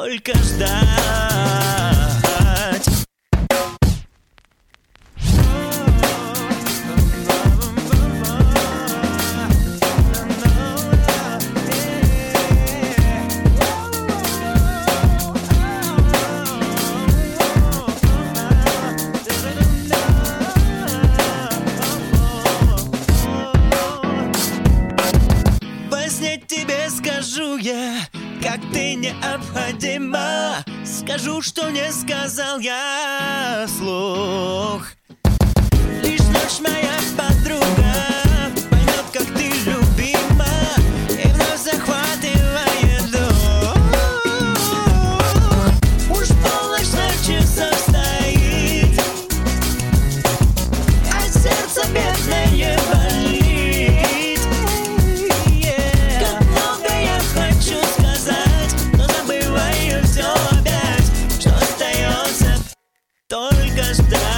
только ждать. Тебе скажу я, как ты необходима. Скажу, что не сказал я вслух. Лишь ночь моя подруга поймет, как ты любима, и вновь захватывает дух. Уж полночь на часах стоит, а сердце бедное болит. Только ждать.